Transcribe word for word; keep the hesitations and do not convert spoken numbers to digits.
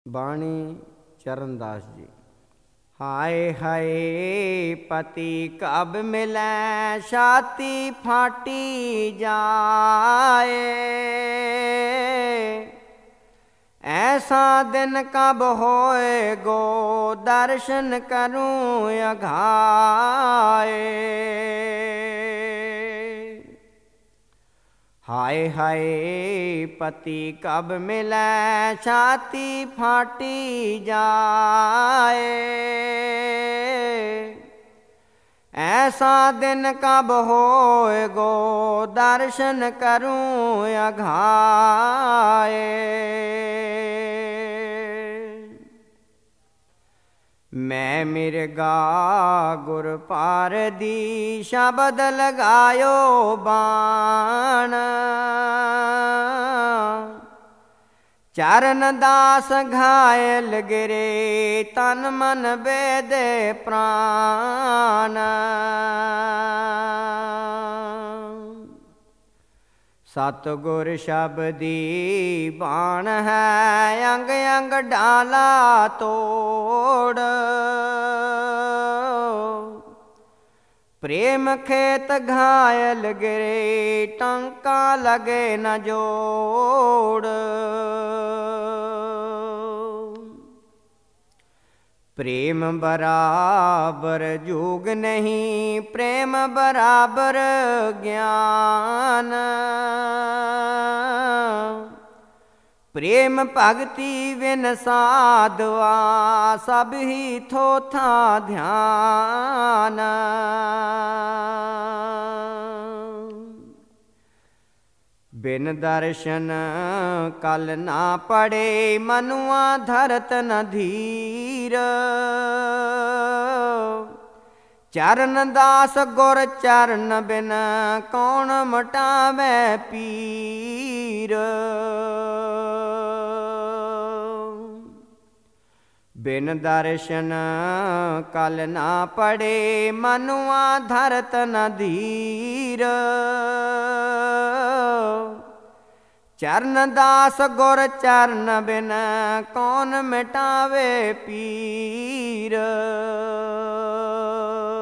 ਬਾਣੀ ਚਰਨਦਾਸ ਜੀ। ਹਾਏ ਹਾਏ ਪਤੀ ਕਬ ਮਿਲੈ ਛਾਤੀ ਫਾਟੀ ਜਾਏ, ਐਸਾ ਦਿਨ ਕਬ ਹੋਏ ਗੋ ਦਰਸ਼ਨ ਕਰੂੰ ਅਘਾਏ। ਹਾਏ ਹਾਏ ਪਤੀ ਕਬ ਮਿਲੈ ਛਾਤੀ ਫਾਟੀ ਜਾਏ, ਐਸਾ ਦਿਨ ਕਬ ਹੋਏ ਗੋ ਦਰਸ਼ਨ ਕਰੂੰ ਅਘਾਏ। ਮੈਂ ਮਿਰਗਾ ਗੁਰ ਪਾਰ ਦੀ ਸ਼ਬਦ ਲਗਾਇਓ ਬਾਣ, ਚਰਨ ਦਾਸ ਘਾਇਲ ਗਿਰੇ ਤਨ ਮਨ ਬੇਦੇ ਪ੍ਰਾਨ। ਸਤਿਗੁਰ ਸ਼ਬਦੀ ਬਾਣ ਹੈ ਅੰਗ ਅੰਗ ਡਾਲਾ ਤੋੜ, ਪ੍ਰੇਮ ਖੇਤ ਘਾਇਲ ਗਿਰੇ ਟੰਕਾ ਲਗੇ ਨ ਜੋੜ। ਪ੍ਰੇਮ ਬਰਾਬਰ ਜੋਗ ਨਹੀਂ ਪ੍ਰੇਮ ਬਰਾਬਰ ਗਿਆਨ, ਪ੍ਰੇਮ ਭਗਤੀ ਵਿਨ ਸਾਧਵਾ ਸਭ ਹੀ ਥੋਥਾ ਧਿਆਨ। ਬਿਨ ਦਰਸ਼ਨ ਕਲ ਨਾ ਪੜੇ ਮਨੁਆ ਧਰਤ ਨ ਧੀਰ, ਚਰਨ ਦਾਸ ਗੁਰ ਚਰਨ ਬਿਨ ਕੌਣ ਮਟਾਵੇ ਪੀਰ। ਬਿਨ ਦਰਸ਼ਨ ਕਲ ਨਾ ਪੜੇ ਮਨੁਆ ਧਰਤ ਨ ਧੀਰ, ਚਰਨ ਦਾਸ ਗੁਰ ਚਰਨ ਬਿਨ ਕੌਣ ਮਿਟਾਵੇ ਪੀਰ।